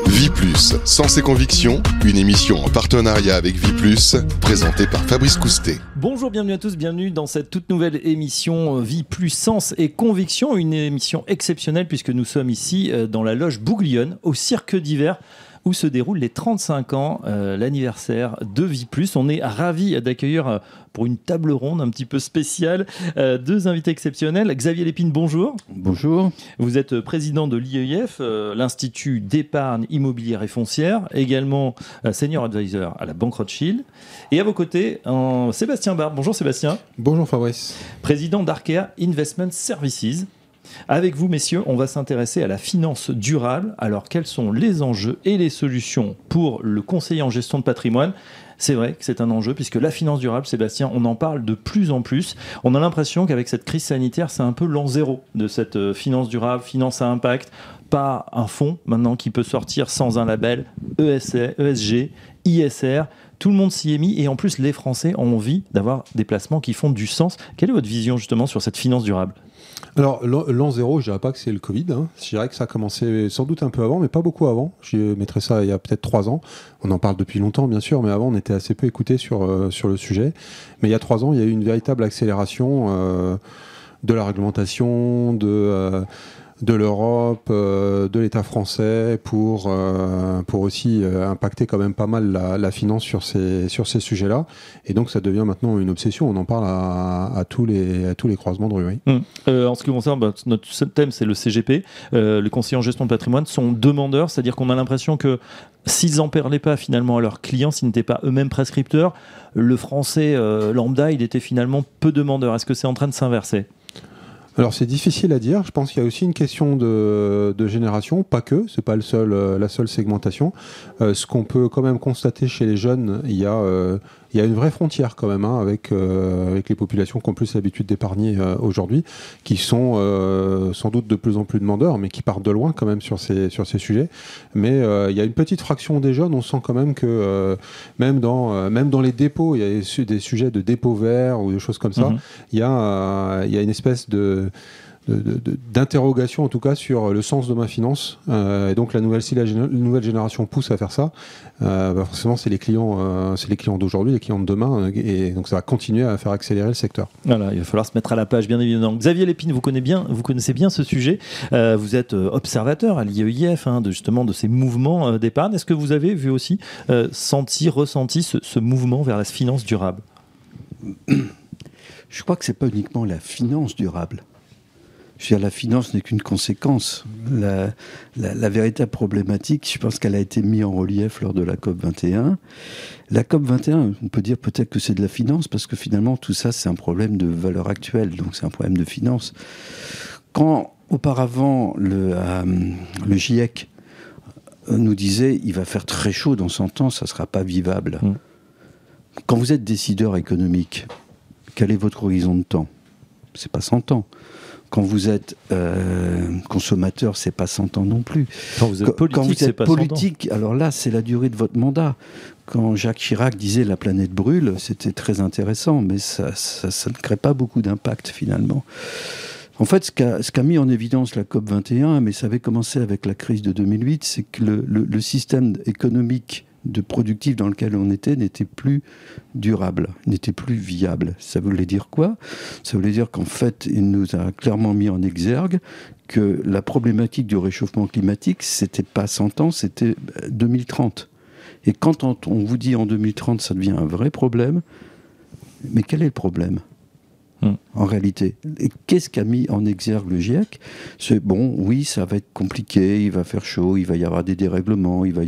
Vie+, Sens et Convictions, une émission en partenariat avec Vie+, présentée par Fabrice Coustet. Bonjour, bienvenue à tous, bienvenue dans cette toute nouvelle émission Vie+, Sens et Convictions, une émission exceptionnelle puisque nous sommes ici dans la loge Bouglione, au Cirque d'Hiver, où se déroulent les 35 ans, l'anniversaire de Vie+. On est ravis d'accueillir pour une table ronde un petit peu spéciale deux invités exceptionnels. Xavier Lépine, bonjour. Bonjour. Vous êtes président de l'IEIF, l'Institut d'épargne immobilière et foncière, également senior advisor à la Banque Rothschild. Et à vos côtés, Sébastien Barbe. Bonjour Sébastien. Bonjour Fabrice. Président d'Arkea Investment Services. Avec vous, messieurs, on va s'intéresser à la finance durable. Alors, quels sont les enjeux et les solutions pour le conseiller en gestion de patrimoine ? C'est vrai que c'est un enjeu, puisque la finance durable, Sébastien, on en parle de plus en plus. On a l'impression qu'avec cette crise sanitaire, c'est un peu l'an zéro de cette finance durable, finance à impact. Pas un fonds, maintenant, qui peut sortir sans un label ESG, ISR. Tout le monde s'y est mis, et en plus, les Français ont envie d'avoir des placements qui font du sens. Quelle est votre vision, justement, sur cette finance durable ? Alors, l'an zéro, je dirais pas que c'est le Covid. Je dirais que ça a commencé sans doute un peu avant, mais pas beaucoup avant. Je mettrais ça il y a peut-être 3 ans. On en parle depuis longtemps, bien sûr, mais avant, on était assez peu écoutés sur le sujet. Mais il y a 3 ans, il y a eu une véritable accélération de la réglementation, de l'Europe, de l'État français pour aussi impacter quand même pas mal la finance sur ces sujets-là. Et donc ça devient maintenant une obsession. On en parle à tous les croisements de rue. Oui. En ce qui concerne, notre thème, c'est le CGP. Les conseillers en gestion de patrimoine sont demandeurs, c'est-à-dire qu'on a l'impression que s'ils n'en parlaient pas finalement à leurs clients, s'ils n'étaient pas eux-mêmes prescripteurs, le français lambda, il était finalement peu demandeur. Est-ce que c'est en train de s'inverser ? Alors c'est difficile à dire. Je pense qu'il y a aussi une question de génération, pas que, c'est pas la seule segmentation. Ce qu'on peut quand même constater chez les jeunes, il y a une vraie frontière quand même avec les populations qui ont plus l'habitude d'épargner aujourd'hui, qui sont sans doute de plus en plus demandeurs, mais qui partent de loin quand même sur ces sujets. Mais il y a une petite fraction des jeunes, on sent quand même que même dans les dépôts, il y a des sujets de dépôts verts ou des choses comme ça. Il y a une espèce d'interrogation en tout cas sur le sens de ma finance, et donc si la nouvelle génération pousse à faire ça, forcément c'est les clients d'aujourd'hui, les clients de demain, et donc ça va continuer à faire accélérer le secteur. Voilà, il va falloir se mettre à la page, bien évidemment. Xavier Lépine, vous connaissez bien ce sujet. Vous êtes observateur à l'IEIF de ces mouvements d'épargne. Est-ce que vous avez vu aussi ressenti ce mouvement vers la finance durable ? Je crois que c'est pas uniquement la finance durable. Je veux dire, la finance n'est qu'une conséquence. La véritable problématique, je pense qu'elle a été mise en relief lors de la COP21. La COP21, on peut dire peut-être que c'est de la finance, parce que finalement, tout ça, c'est un problème de valeur actuelle, donc c'est un problème de finance. Quand, auparavant, le GIEC nous disait « il va faire très chaud dans 100 ans, ça ne sera pas vivable ». Quand vous êtes décideur économique, quel est votre horizon de temps ? C'est pas 100 ans. Quand vous êtes consommateur, c'est pas 100 ans non plus. Quand vous êtes politique, alors là, c'est la durée de votre mandat. Quand Jacques Chirac disait « la planète brûle », c'était très intéressant, mais ça ne crée pas beaucoup d'impact finalement. En fait, ce qu'a mis en évidence la COP21, mais ça avait commencé avec la crise de 2008, c'est que le système économique productif dans lequel on était n'était plus durable, n'était plus viable. Ça voulait dire quoi ? Ça voulait dire qu'en fait, il nous a clairement mis en exergue que la problématique du réchauffement climatique, c'était pas 100 ans, c'était 2030. Et quand on vous dit en 2030, ça devient un vrai problème, mais quel est le problème ? En réalité. Et qu'est-ce qu'a mis en exergue le GIEC ? C'est bon, oui, ça va être compliqué, il va faire chaud, il va y avoir des dérèglements, il va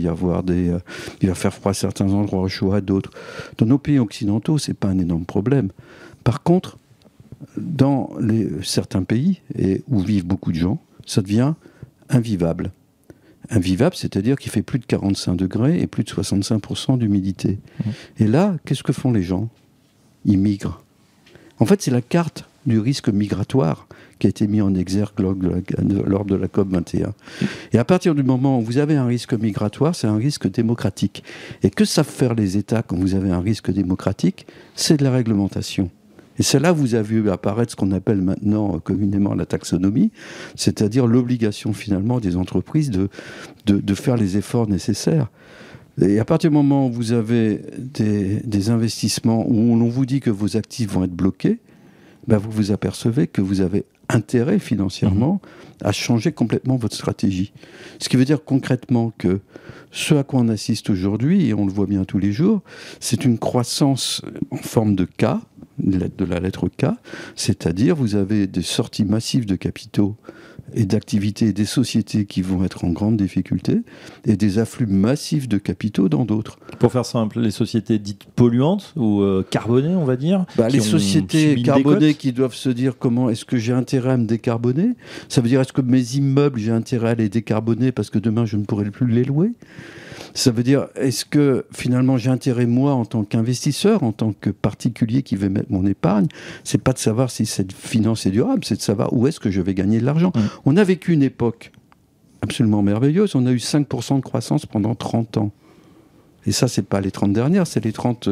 faire froid à certains endroits, chaud à d'autres. Dans nos pays occidentaux, c'est pas un énorme problème. Par contre, dans certains pays où vivent beaucoup de gens, ça devient invivable. Invivable, c'est-à-dire qu'il fait plus de 45 degrés et plus de 65% d'humidité. Et là, qu'est-ce que font les gens ? Ils migrent. En fait, c'est la carte du risque migratoire qui a été mis en exergue lors de la COP21. Et à partir du moment où vous avez un risque migratoire, c'est un risque démocratique. Et que savent faire les États quand vous avez un risque démocratique ? C'est de la réglementation. Et c'est là que vous avez vu apparaître ce qu'on appelle maintenant communément la taxonomie, c'est-à-dire l'obligation finalement des entreprises de faire les efforts nécessaires. Et à partir du moment où vous avez des investissements où l'on vous dit que vos actifs vont être bloqués, ben vous vous apercevez que vous avez intérêt financièrement à changer complètement votre stratégie. Ce qui veut dire concrètement que ce à quoi on assiste aujourd'hui, et on le voit bien tous les jours, c'est une croissance en forme de K, de la lettre K, c'est-à-dire vous avez des sorties massives de capitaux et d'activités et des sociétés qui vont être en grande difficulté et des afflux massifs de capitaux dans d'autres. Pour faire simple, les sociétés dites polluantes ou carbonées, on va dire, les sociétés carbonées qui doivent se dire comment est-ce que j'ai intérêt à me décarboner. Ça veut dire est-ce que mes immeubles, j'ai intérêt à les décarboner parce que demain je ne pourrai plus les louer. Ça veut dire, est-ce que finalement j'ai intérêt, moi, en tant qu'investisseur, en tant que particulier qui veut mettre mon épargne, c'est pas de savoir si cette finance est durable, c'est de savoir où est-ce que je vais gagner de l'argent. On a vécu une époque absolument merveilleuse, on a eu 5% de croissance pendant 30 ans. Et ça, c'est pas les 30 dernières, c'est les 30...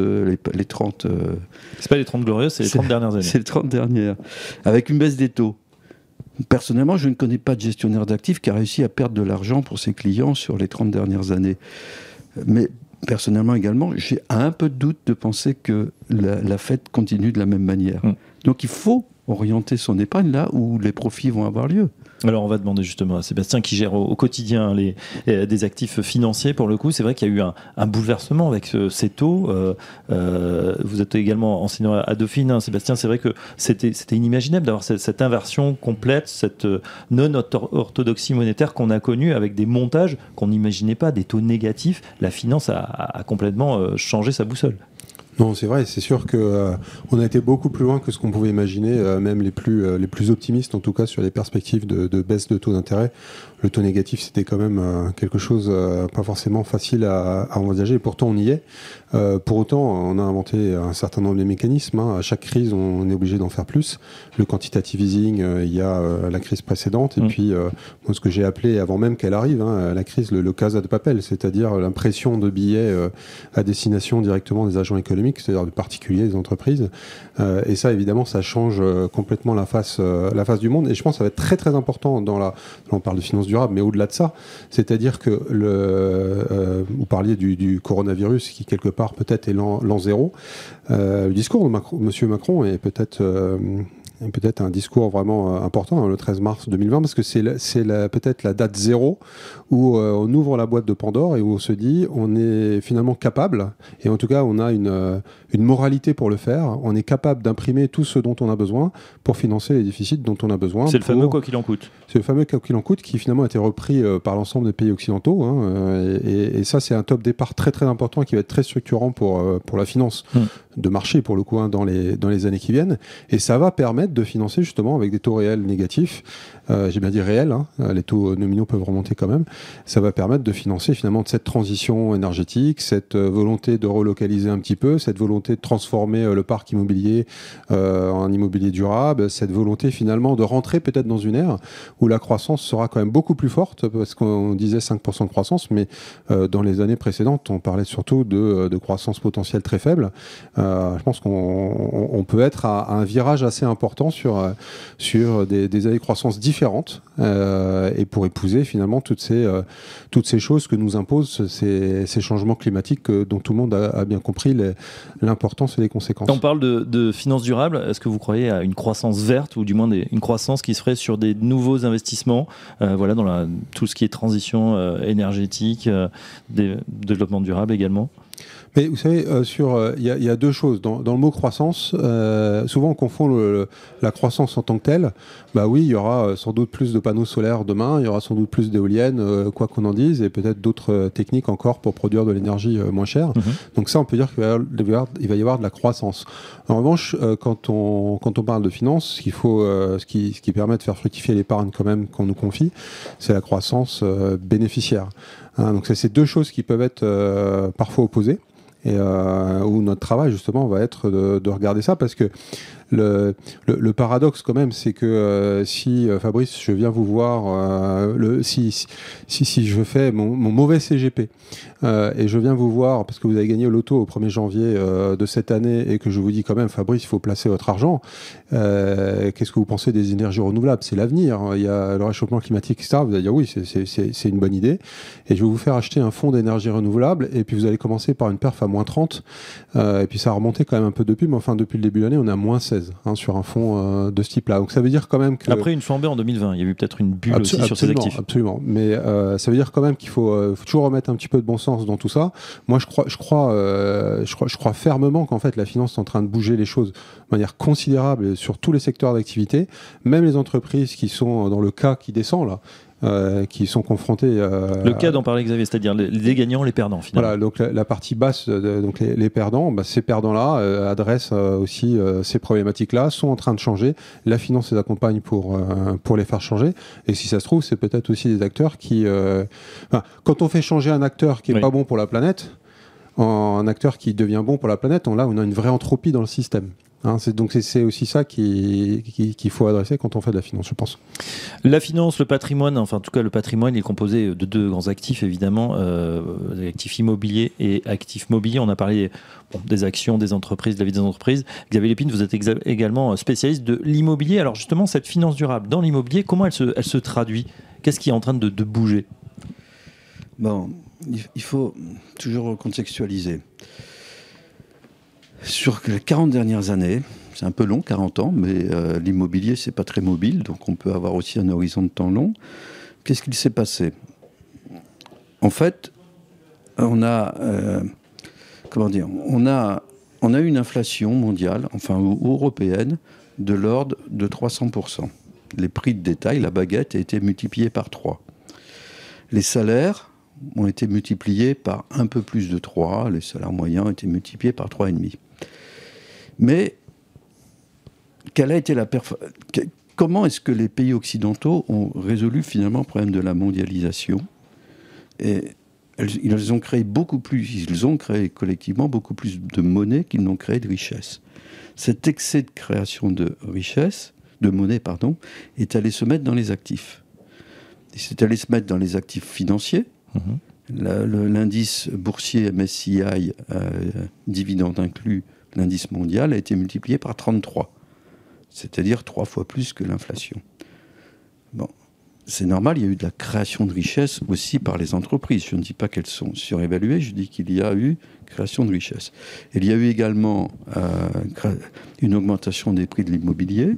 C'est pas les 30 glorieuses, c'est les 30 dernières années. C'est les 30 dernières, avec une baisse des taux. Personnellement, je ne connais pas de gestionnaire d'actifs qui a réussi à perdre de l'argent pour ses clients sur les 30 dernières années. Mais personnellement également, j'ai un peu de doute de penser que la fête continue de la même manière. Donc il faut orienter son épargne là où les profits vont avoir lieu. Alors on va demander justement à Sébastien qui gère au quotidien des actifs financiers. Pour le coup, c'est vrai qu'il y a eu un bouleversement avec ces taux. Vous êtes également enseignant à Dauphine, hein, Sébastien. C'est vrai que c'était inimaginable d'avoir cette inversion complète, cette non-orthodoxie monétaire qu'on a connue avec des montages qu'on n'imaginait pas, des taux négatifs. La finance a complètement changé sa boussole. Non, c'est vrai, c'est sûr qu'on a été beaucoup plus loin que ce qu'on pouvait imaginer, même les plus optimistes, en tout cas sur les perspectives de baisse de taux d'intérêt. Le taux négatif, c'était quand même quelque chose pas forcément facile à envisager, et pourtant on y est. Pour autant, on a inventé un certain nombre de mécanismes. Hein. À chaque crise, on est obligé d'en faire plus. Le quantitative easing, il y a la crise précédente, et puis moi, ce que j'ai appelé, avant même qu'elle arrive, hein, la crise, le Casa de Papel, c'est-à-dire l'impression de billets à destination directement des agents économiques, c'est-à-dire de particuliers, des entreprises. Et ça, évidemment, ça change complètement la face du monde. Et je pense que ça va être très très important on parle de finances durables, mais au-delà de ça, c'est-à-dire que vous parliez du coronavirus qui quelque part peut-être est l'an zéro. Le discours de Monsieur Macron est peut-être un discours vraiment important, hein, le 13 mars 2020, parce que c'est peut-être la date zéro où on ouvre la boîte de Pandore et où on se dit on est finalement capable, et en tout cas on a une moralité pour le faire, on est capable d'imprimer tout ce dont on a besoin pour financer les déficits dont on a besoin. C'est le fameux quoi qu'il en coûte. C'est le fameux quoi qu'il en coûte qui finalement a été repris par l'ensemble des pays occidentaux, hein, et ça c'est un top départ très très important qui va être très structurant pour la finance de marché pour le coup, hein, dans les années qui viennent, et ça va permettre de financer justement avec des taux réels négatifs, j'ai bien dit réels, hein, les taux nominaux peuvent remonter quand même, ça va permettre de financer finalement cette transition énergétique, cette volonté de relocaliser un petit peu, cette volonté de transformer le parc immobilier en immobilier durable, cette volonté finalement de rentrer peut-être dans une ère où la croissance sera quand même beaucoup plus forte, parce qu'on disait 5% de croissance, mais dans les années précédentes on parlait surtout de croissance potentielle très faible. Je pense qu'on peut être à un virage assez important sur des années de croissance différentes, et pour épouser finalement toutes ces choses que nous imposent ces changements climatiques dont tout le monde a bien compris l'importance et les conséquences. On parle de finances durables. Est-ce que vous croyez à une croissance verte, ou du moins une croissance qui se ferait sur des nouveaux investissements, dans tout ce qui est transition énergétique, développement durable également? Mais vous savez, il y a deux choses. Dans le mot croissance, souvent on confond la croissance en tant que telle. Bah oui, il y aura sans doute plus de panneaux solaires demain, il y aura sans doute plus d'éoliennes, quoi qu'on en dise, et peut-être d'autres techniques encore pour produire de l'énergie moins chère. Donc ça, on peut dire qu'il va y avoir de la croissance. En revanche, quand on parle de finances, ce qui permet de faire fructifier l'épargne quand même qu'on nous confie, c'est la croissance bénéficiaire. Hein, donc c'est deux choses qui peuvent être parfois opposées. Et où notre travail justement va être de regarder ça, parce que le paradoxe quand même, c'est que si Fabrice, je viens vous voir, si je fais mon mauvais CGP et je viens vous voir parce que vous avez gagné au loto au 1er janvier de cette année et que je vous dis quand même, Fabrice, il faut placer votre argent, qu'est-ce que vous pensez des énergies renouvelables? C'est l'avenir, il y a le réchauffement climatique, etc. Vous allez dire oui, c'est une bonne idée, et je vais vous faire acheter un fonds d'énergie renouvelable, et puis vous allez commencer par une perf à moins 30, et puis ça a remonté quand même un peu depuis, mais enfin depuis le début de l'année, on est à moins 16 sur un fonds de ce type-là. Donc ça veut dire quand même que... Après une flambée en 2020, il y a eu peut-être une bulle aussi sur ces actifs. Absolument, mais ça veut dire quand même qu'il faut toujours remettre un petit peu de bon sens dans tout ça. Moi, je crois fermement qu'en fait la finance est en train de bouger les choses de manière considérable sur tous les secteurs d'activité, même les entreprises qui sont dans le cas qui descend là. Qui sont confrontés... le cas dont parlait Xavier, c'est-à-dire les gagnants, les perdants, finalement. Voilà, donc la partie basse, donc les perdants, ces perdants-là adressent aussi ces problématiques-là, sont en train de changer. La finance les accompagne pour les faire changer. Et si ça se trouve, c'est peut-être aussi des acteurs qui... quand on fait changer un acteur qui n'est pas bon pour la planète, un acteur qui devient bon pour la planète, on a une vraie entropie dans le système. Donc c'est aussi ça qu'il faut adresser quand on fait de la finance, je pense. La finance, le patrimoine, enfin en tout cas le patrimoine est composé de deux grands actifs évidemment, actifs immobiliers et actifs mobiliers. On a parlé des actions, des entreprises, de la vie des entreprises. Xavier Lépine, vous êtes également spécialiste de l'immobilier. Alors justement, cette finance durable dans l'immobilier, comment elle se traduit? Qu'est-ce qui est en train de bouger? Bon, il faut toujours contextualiser. Sur les 40 dernières années, c'est un peu long, 40 ans, mais l'immobilier, c'est pas très mobile, donc on peut avoir aussi un horizon de temps long. Qu'est-ce qu'il s'est passé? En fait, on a eu une inflation mondiale, enfin européenne, de l'ordre de 300%. Les prix de détail, la baguette, a été multipliée par 3. Les salaires ont été multipliés par un peu plus de 3, les salaires moyens ont été multipliés par 3,5. Mais comment est-ce que les pays occidentaux ont résolu finalement le problème de la mondialisation? Et ils ont créé collectivement beaucoup plus de monnaie qu'ils n'ont créé de richesse. Cet excès de création de monnaie, est allé se mettre dans les actifs. C'est allé se mettre dans les actifs financiers. L'indice boursier MSCI, dividende inclus, l'indice mondial a été multiplié par 33, c'est-à-dire 3 fois plus que l'inflation. Bon, c'est normal, il y a eu de la création de richesse aussi par les entreprises. Je ne dis pas qu'elles sont surévaluées, je dis qu'il y a eu création de richesse. Il y a eu également une augmentation des prix de l'immobilier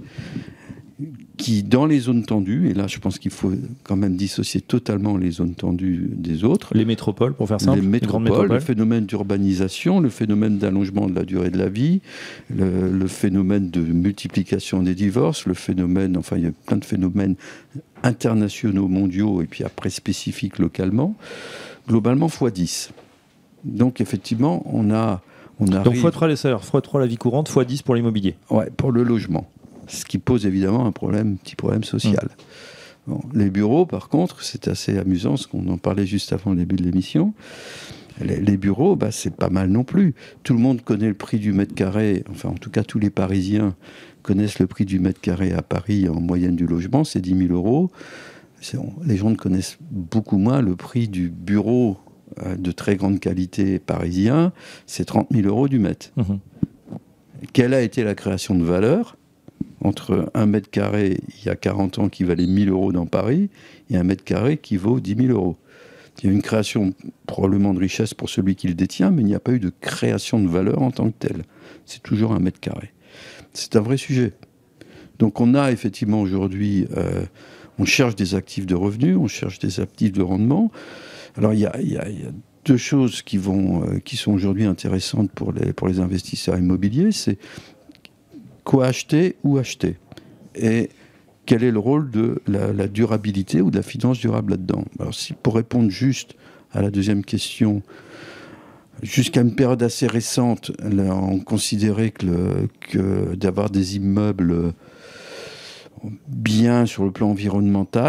qui, dans les zones tendues, et là je pense qu'il faut quand même dissocier totalement les zones tendues des autres. Les métropoles, pour faire simple. Les métropoles, le phénomène d'urbanisation, le phénomène d'allongement de la durée de la vie, le phénomène de multiplication des divorces, il y a plein de phénomènes internationaux, mondiaux, et puis après spécifiques localement, globalement x10. Donc effectivement, on a Donc x3 les salaires, x3 la vie courante, x10 pour l'immobilier. Ouais, pour le logement. Ce qui pose évidemment un petit problème social. Bon, les bureaux, par contre, c'est assez amusant, parce qu'on en parlait juste avant le début de l'émission. Les bureaux, c'est pas mal non plus. Tout le monde connaît le prix du mètre carré, enfin en tout cas tous les Parisiens connaissent le prix du mètre carré à Paris en moyenne du logement, c'est 10 000 euros. Les gens connaissent beaucoup moins le prix du bureau de très grande qualité parisien, c'est 30 000 euros du mètre. Quelle a été la création de valeur entre un mètre carré, il y a 40 ans, qui valait 1 000 euros dans Paris, et un mètre carré qui vaut 10 000 euros. Il y a une création probablement de richesse pour celui qui le détient, mais il n'y a pas eu de création de valeur en tant que telle. C'est toujours un mètre carré. C'est un vrai sujet. Donc on a effectivement aujourd'hui, on cherche des actifs de revenus, on cherche des actifs de rendement. Alors il y a deux choses qui sont aujourd'hui intéressantes pour les investisseurs immobiliers, c'est quoi acheter, où acheter, et quel est le rôle de la durabilité ou de la finance durable là-dedans. Alors pour répondre juste à la deuxième question, jusqu'à une période assez récente, là, on considérait que d'avoir des immeubles bien sur le plan environnemental,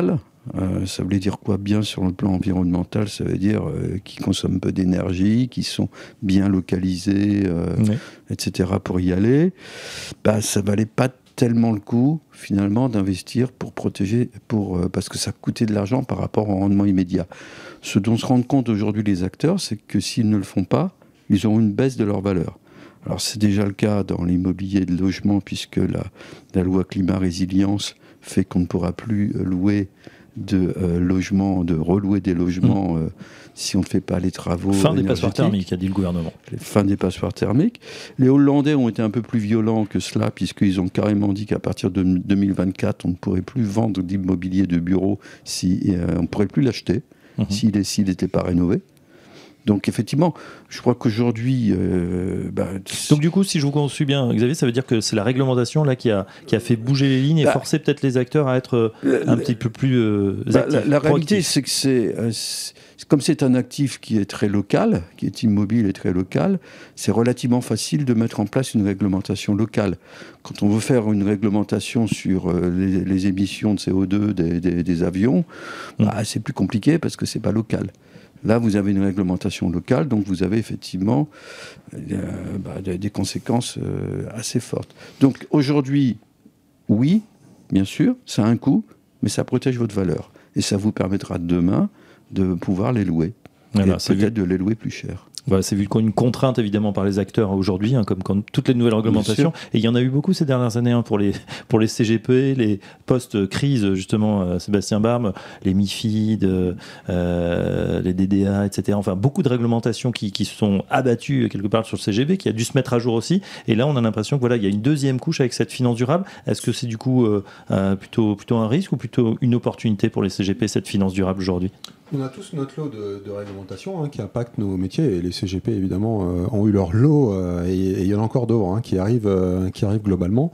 Ça voulait dire quoi? Bien sur le plan environnemental, ça veut dire qui consomment peu d'énergie, qui sont bien localisés, etc. pour y aller. Ça valait pas tellement le coup, finalement, d'investir pour protéger, parce que ça coûtait de l'argent par rapport au rendement immédiat. Ce dont se rendent compte aujourd'hui les acteurs, c'est que s'ils ne le font pas, ils auront une baisse de leur valeur. Alors c'est déjà le cas dans l'immobilier de logement, puisque la loi climat-résilience fait qu'on ne pourra plus louer de relouer des logements si on ne fait pas les travaux. Fin des passoires thermiques, a dit le gouvernement. Fin des passoires thermiques. Les Hollandais ont été un peu plus violents que cela, puisqu'ils ont carrément dit qu'à partir de 2024, on ne pourrait plus vendre d'immobilier de bureau, on ne pourrait plus l'acheter s'il n'était pas rénové. Donc effectivement, je crois qu'aujourd'hui... Donc du coup, si je vous suis bien, Xavier, ça veut dire que c'est la réglementation là qui a fait bouger les lignes et forcer peut-être les acteurs à être un petit peu plus actifs. La réalité, c'est que comme c'est un actif qui est très local, qui est immobile et très local, c'est relativement facile de mettre en place une réglementation locale. Quand on veut faire une réglementation sur les émissions de CO2 des avions, c'est plus compliqué parce que c'est pas local. Là, vous avez une réglementation locale, donc vous avez effectivement des conséquences assez fortes. Donc aujourd'hui, oui, bien sûr, ça a un coût, mais ça protège votre valeur. Et ça vous permettra demain de pouvoir les louer. Voilà, et peut-être de les louer plus cher. Voilà, c'est vu une contrainte évidemment par les acteurs aujourd'hui, comme toutes les nouvelles réglementations. Et il y en a eu beaucoup ces dernières années pour les CGP, les post-crise justement, Sébastien Barbe, les MIFID, les DDA, etc. Enfin, beaucoup de réglementations qui se sont abattues quelque part sur le CGB, qui a dû se mettre à jour aussi. Et là, on a l'impression que il y a une deuxième couche avec cette finance durable. Est-ce que c'est du coup plutôt un risque ou plutôt une opportunité pour les CGP, cette finance durable aujourd'hui? On a tous notre lot de réglementations qui impactent nos métiers, et les CGP évidemment ont eu leur lot, et il y en a encore d'autres qui arrivent globalement.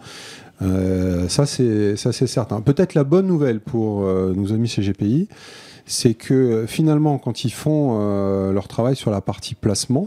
Ça c'est certain. Peut-être la bonne nouvelle pour nos amis CGPI, c'est que finalement quand ils font leur travail sur la partie placement,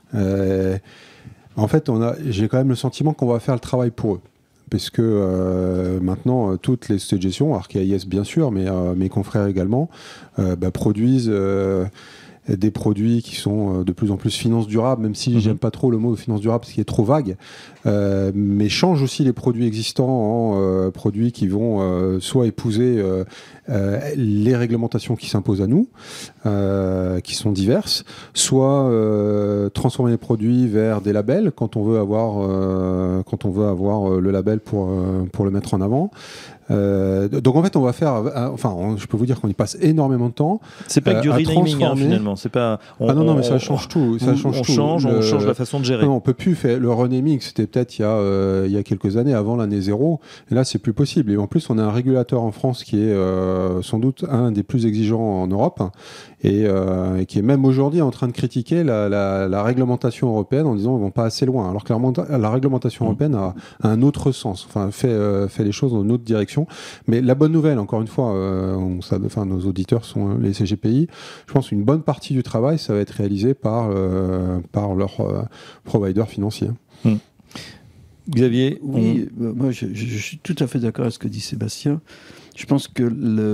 en fait j'ai quand même le sentiment qu'on va faire le travail pour eux. Parce que maintenant, toutes les sociétés de gestion, Arkéa bien sûr, mais mes confrères également, produisent des produits qui sont de plus en plus finance durable, même si j'aime pas trop le mot finance durable parce qu'il est trop vague, mais changent aussi les produits existants en produits qui vont soit épouser les réglementations qui s'imposent à nous, qui sont diverses, soit transformer les produits vers des labels quand on veut avoir le label pour le mettre en avant. Donc en fait on va faire, je peux vous dire qu'on y passe énormément de temps. C'est pas que du renaming finalement, c'est pas. Non mais ça change tout. On change la façon de gérer. Non, on peut plus faire le renaming. C'était peut-être il y a quelques années avant l'année 0. Et là c'est plus possible. Et en plus on a un régulateur en France qui est sans doute un des plus exigeants en Europe et qui est même aujourd'hui en train de critiquer la réglementation européenne en disant qu'ils vont pas assez loin. Alors que la réglementation européenne a un autre sens. Fait les choses dans une autre direction. Mais la bonne nouvelle, encore une fois, nos auditeurs sont les CGPI. Je pense qu'une bonne partie du travail, ça va être réalisé par leur provider financier. Xavier, oui, moi je suis tout à fait d'accord avec ce que dit Sébastien. Je pense que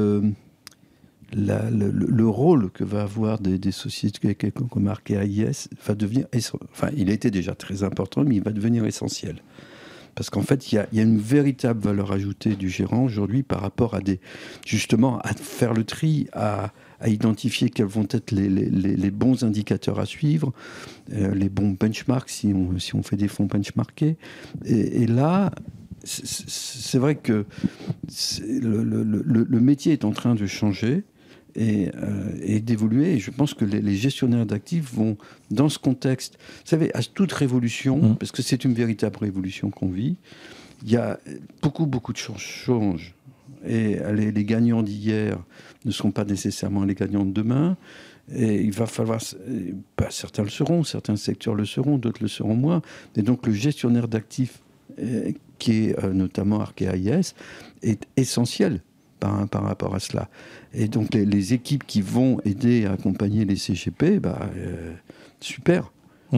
le rôle que va avoir des sociétés comme Arkéa-IS va devenir, il a été déjà très important, mais il va devenir essentiel. Parce qu'en fait, il y a une véritable valeur ajoutée du gérant aujourd'hui par rapport à à faire le tri, à identifier quels vont être les bons indicateurs à suivre, les bons benchmarks si on fait des fonds benchmarkés. Et là, c'est vrai que le métier est en train de changer et d'évoluer. Et je pense que les gestionnaires d'actifs vont, dans ce contexte, vous savez, à toute révolution, parce que c'est une véritable révolution qu'on vit, il y a beaucoup de choses changent. Et les gagnants d'hier ne seront pas nécessairement les gagnants de demain. Et il va falloir... certains le seront, certains secteurs le seront, d'autres le seront moins. Et donc le gestionnaire d'actifs, qui est notamment Arkéa-IS, est essentiel par rapport à cela. Et donc les équipes qui vont aider à accompagner les CGP, super. Une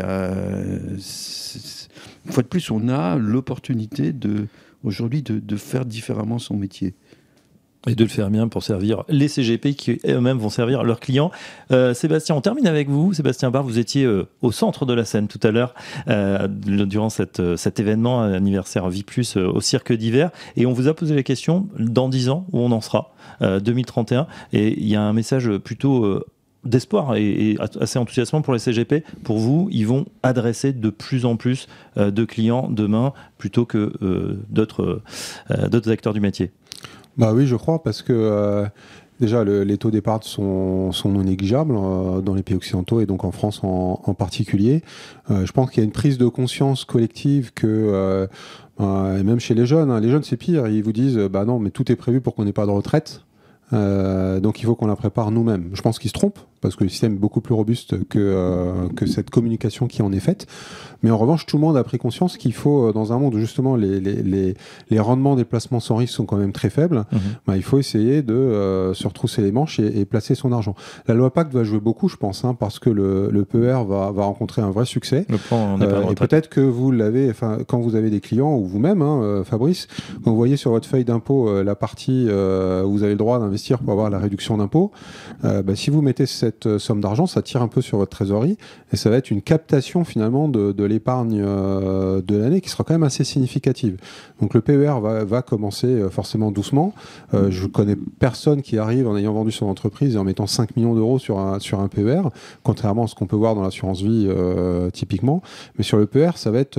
fois de plus, on a l'opportunité aujourd'hui de faire différemment son métier. Et de le faire bien pour servir les CGP qui eux-mêmes vont servir leurs clients. Sébastien, on termine avec vous. Sébastien Barbe, vous étiez au centre de la scène tout à l'heure durant cet événement anniversaire Vie Plus au Cirque d'Hiver. Et on vous a posé la question, dans 10 ans, où on en sera, 2031. Et il y a un message plutôt d'espoir et assez enthousiasmant pour les CGP. Pour vous, ils vont adresser de plus en plus de clients demain plutôt que d'autres acteurs du métier. Bah oui, je crois, parce que déjà les taux d'épargne sont non négligeables dans les pays occidentaux et donc en France en particulier. Je pense qu'il y a une prise de conscience collective que, et même chez les jeunes c'est pire, ils vous disent bah non, mais tout est prévu pour qu'on n'ait pas de retraite. Donc il faut qu'on la prépare nous-mêmes. Je pense qu'ils se trompent parce que le système est beaucoup plus robuste que cette communication qui en est faite. Mais en revanche, tout le monde a pris conscience qu'il faut, dans un monde où justement les rendements des placements sans risque sont quand même très faibles, il faut essayer de se retrousser les manches et placer son argent. La loi Pacte va jouer beaucoup, je pense, parce que le PER va rencontrer un vrai succès. Le plan n'est pas de retraite. Et peut-être que vous l'avez, quand vous avez des clients ou vous-même, Fabrice, quand vous voyez sur votre feuille d'impôt la partie où vous avez le droit d'investir pour avoir la réduction d'impôt, si vous mettez cette somme d'argent, ça tire un peu sur votre trésorerie et ça va être une captation finalement de l'épargne de l'année qui sera quand même assez significative. Donc le PER va commencer forcément doucement. Je connais personne qui arrive en ayant vendu son entreprise et en mettant 5 millions d'euros sur un PER, contrairement à ce qu'on peut voir dans l'assurance vie typiquement. Mais sur le PER, ça va être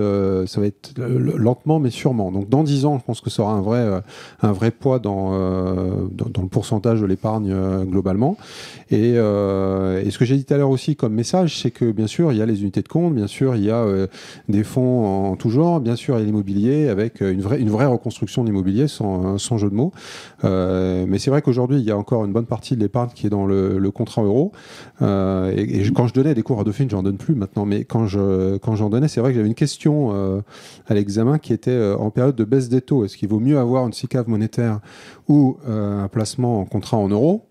lentement mais sûrement. Donc dans 10 ans, je pense que ça aura un vrai poids dans le pourcentage de l'épargne globalement. Et ce que j'ai dit tout à l'heure aussi comme message, c'est que bien sûr, il y a les unités de compte, bien sûr, il y a des fonds en tout genre, bien sûr, il y a l'immobilier avec une vraie reconstruction de l'immobilier sans jeu de mots. Mais c'est vrai qu'aujourd'hui, il y a encore une bonne partie de l'épargne qui est dans le contrat euro. Quand je donnais des cours à Dauphine, j'en donne plus maintenant, mais quand j'en donnais, c'est vrai que j'avais une question à l'examen qui était en période de baisse des taux. Est-ce qu'il vaut mieux avoir une SICAV monétaire ou un placement en contrat en euros?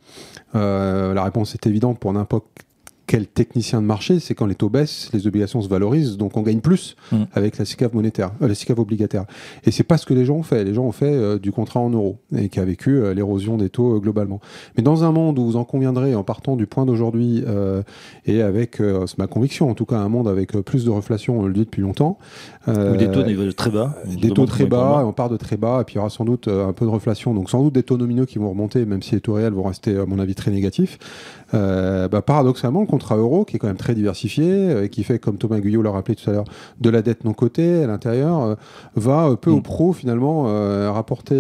La réponse est évidente pour n'importe quel technicien de marché, c'est quand les taux baissent, les obligations se valorisent, donc on gagne plus avec la SICAV monétaire, la SICAV obligataire. Et c'est pas ce que les gens ont fait. Les gens ont fait du contrat en euros et qui a vécu l'érosion des taux globalement. Mais dans un monde où vous en conviendrez, en partant du point d'aujourd'hui et avec, c'est ma conviction, en tout cas un monde avec plus de reflation, on le dit depuis longtemps. Ou des taux très bas. Des taux très bas, on part de très bas, et puis il y aura sans doute un peu de reflation, donc sans doute des taux nominaux qui vont remonter, même si les taux réels vont rester, à mon avis, très négatifs. Paradoxalement, le contrat euro, qui est quand même très diversifié, qui fait, comme Thomas Guyot l'a rappelé tout à l'heure, de la dette non cotée à l'intérieur, va peu ou pro finalement rapporter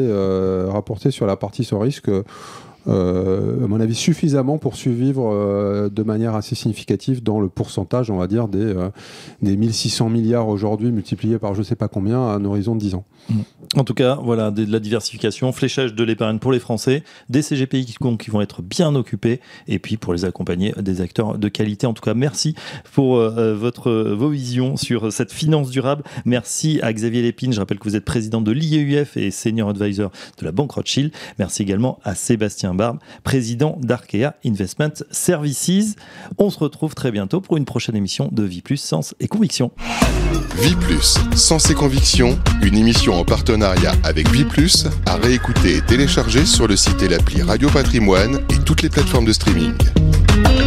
sur la partie sans risque, à mon avis, suffisamment pour survivre de manière assez significative dans le pourcentage, on va dire, des 1600 milliards aujourd'hui multipliés par je sais pas combien à un horizon de 10 ans. En tout cas, voilà, de la diversification, fléchage de l'épargne pour les Français, des CGPI qui vont être bien occupés, et puis pour les accompagner, des acteurs de qualité. En tout cas, merci pour vos visions sur cette finance durable. Merci à Xavier Lépine, je rappelle que vous êtes président de l'IEUF et senior advisor de la Banque Rothschild. Merci également à Sébastien Barbe, président d'Arkea Investment Services. On se retrouve très bientôt pour une prochaine émission de Vie Plus, Sens et Conviction. Vie Plus, Sens et Conviction, une émission en partenariat avec Vie Plus, à réécouter et télécharger sur le site et l'appli Radio Patrimoine et toutes les plateformes de streaming.